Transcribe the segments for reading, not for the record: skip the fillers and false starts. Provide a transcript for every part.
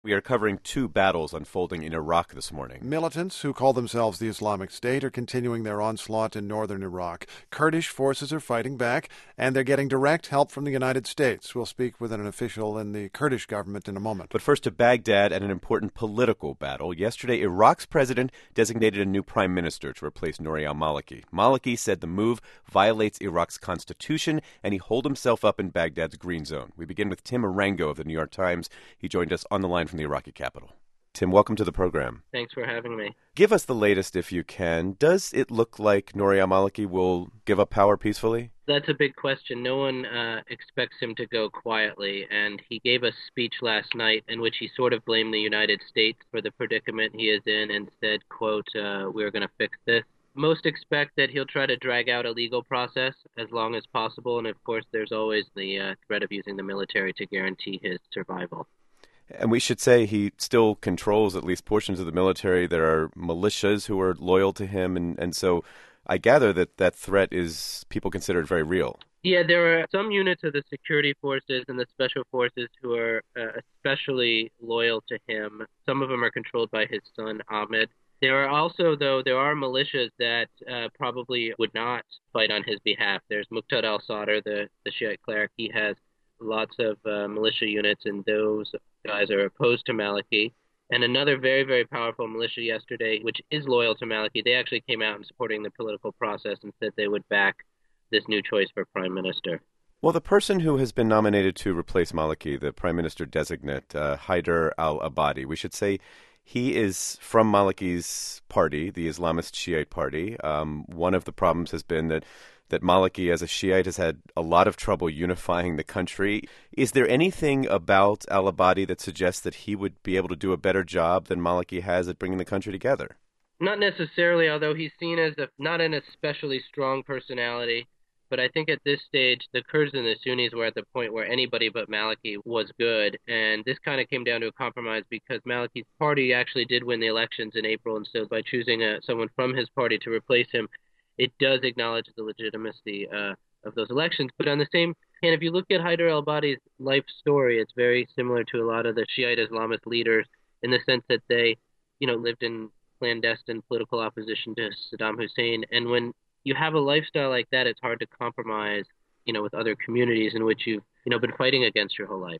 We are covering two battles unfolding in Iraq this morning. Militants who call themselves the Islamic State are continuing their onslaught in northern Iraq. Kurdish forces are fighting back, and they're getting direct help from the United States. We'll speak with an official in the Kurdish government in a moment. But first to Baghdad and an important political battle. Yesterday, Iraq's president designated a new prime minister to replace Nouri al-Maliki. Maliki said the move violates Iraq's constitution, and he holed himself up in Baghdad's green zone. We begin with Tim Arango of the New York Times. He joined us on the line from the Iraqi capital. Tim, welcome to the program. Thanks for having me. Give us the latest if you can. Does it look like Nouri al-Maliki will give up power peacefully? That's a big question. No one expects him to go quietly, and he gave a speech last night in which he sort of blamed the United States for the predicament he is in and said, quote, we're going to fix this. Most expect that he'll try to drag out a legal process as long as possible, and of course there's always the threat of using the military to guarantee his survival. And we should say he still controls at least portions of the military. There are militias who are loyal to him, and so I gather that threat is people consider it very real. Yeah, there are some units of the security forces and the special forces who are especially loyal to him. Some of them are controlled by his son, Ahmed. There are also, though, militias that probably would not fight on his behalf. There's Muqtada al-Sadr, the Shiite cleric. He has lots of militia units, and those guys are opposed to Maliki. And another very, very powerful militia yesterday, which is loyal to Maliki, they actually came out and supporting the political process and said they would back this new choice for prime minister. Well, the person who has been nominated to replace Maliki, the prime minister designate, Haider al-Abadi, we should say he is from Maliki's party, the Islamist Shiite party. One of the problems has been that Maliki, as a Shiite, has had a lot of trouble unifying the country. Is there anything about al-Abadi that suggests that he would be able to do a better job than Maliki has at bringing the country together? Not necessarily, although he's seen as not an especially strong personality. But I think at this stage, the Kurds and the Sunnis were at the point where anybody but Maliki was good. And this kind of came down to a compromise because Maliki's party actually did win the elections in April. And so by choosing someone from his party to replace him, it does acknowledge the legitimacy of those elections. But on the same hand, if you look at Haider al-Abadi's life story, it's very similar to a lot of the Shiite Islamist leaders in the sense that they, lived in clandestine political opposition to Saddam Hussein. And when you have a lifestyle like that, it's hard to compromise, with other communities in which you've, been fighting against your whole life.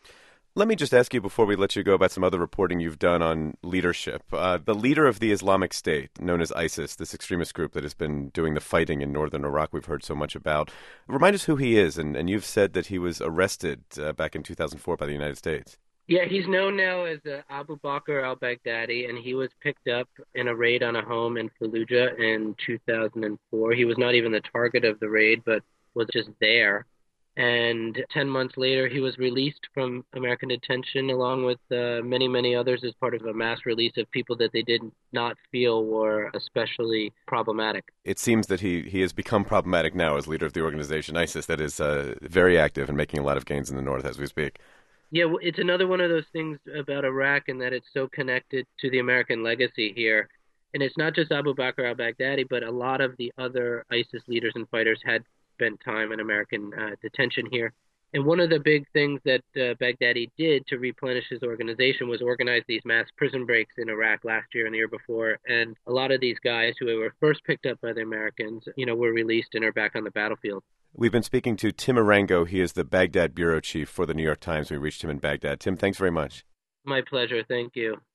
Let me just ask you before we let you go about some other reporting you've done on leadership. The leader of the Islamic State, known as ISIS, this extremist group that has been doing the fighting in northern Iraq we've heard so much about, remind us who he is. And you've said that he was arrested back in 2004 by the United States. Yeah, he's known now as Abu Bakr al-Baghdadi, and he was picked up in a raid on a home in Fallujah in 2004. He was not even the target of the raid, but was just there. And 10 months later, he was released from American detention along with many, many others as part of a mass release of people that they did not feel were especially problematic. It seems that he has become problematic now as leader of the organization ISIS that is very active and making a lot of gains in the north as we speak. Yeah, it's another one of those things about Iraq in that it's so connected to the American legacy here. And it's not just Abu Bakr al-Baghdadi, but a lot of the other ISIS leaders and fighters had spent time in American detention here. And one of the big things that Baghdadi did to replenish his organization was organize these mass prison breaks in Iraq last year and the year before. And a lot of these guys who were first picked up by the Americans, were released and are back on the battlefield. We've been speaking to Tim Arango. He is the Baghdad bureau chief for the New York Times. We reached him in Baghdad. Tim, thanks very much. My pleasure. Thank you.